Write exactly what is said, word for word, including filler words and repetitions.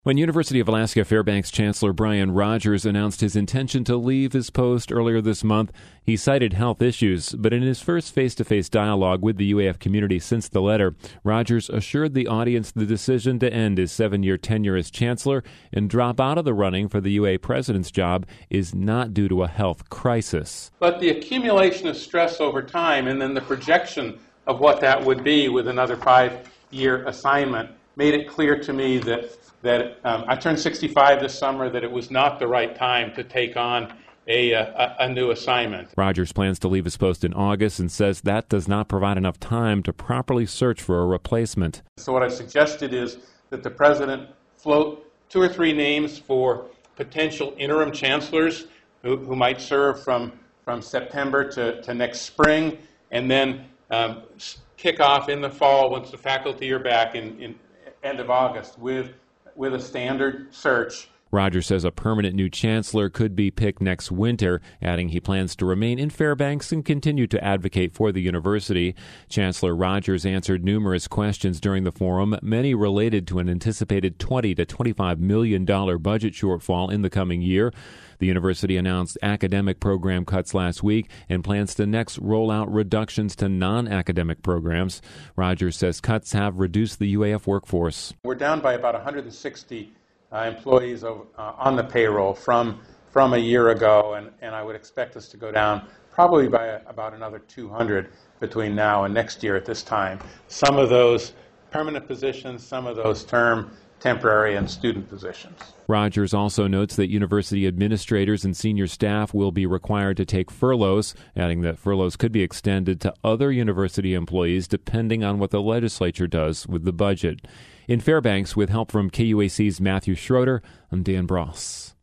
When University of Alaska Fairbanks Chancellor Brian Rogers announced his intention to leave his post earlier this month, he cited health issues. But in his first face-to-face dialogue with the U A F community since the letter, Rogers assured the audience the decision to end his seven-year tenure as chancellor and drop out of the running for the U A president's job is not due to a health crisis. But the accumulation of stress over time and then the projection of what that would be with another five-year assignment made it clear to me that that um, I turned sixty-five this summer, that it was not the right time to take on a, a, a new assignment. Rogers plans to leave his post in August and says that does not provide enough time to properly search for a replacement. So what I've suggested is that the president float two or three names for potential interim chancellors who, who might serve from, from September to, to next spring, and then um, kick off in the fall once the faculty are back in, in end of August with with a standard search. Rogers says a permanent new chancellor could be picked next winter, adding he plans to remain in Fairbanks and continue to advocate for the university. Chancellor Rogers answered numerous questions during the forum, many related to an anticipated twenty to twenty-five million dollars budget shortfall in the coming year. The university announced academic program cuts last week and plans to next roll out reductions to non-academic programs. Rogers says cuts have reduced the U A F workforce. We're down by about one hundred sixty uh, employees of, uh, on the payroll from from a year ago, and, and I would expect us to go down probably by a, about another two hundred between now and next year at this time. Some of those permanent positions, some of those term, temporary, and student positions. Rogers also notes that university administrators and senior staff will be required to take furloughs, adding that furloughs could be extended to other university employees depending on what the legislature does with the budget. In Fairbanks, with help from K U A C's Matthew Schroeder, I'm Dan Bross.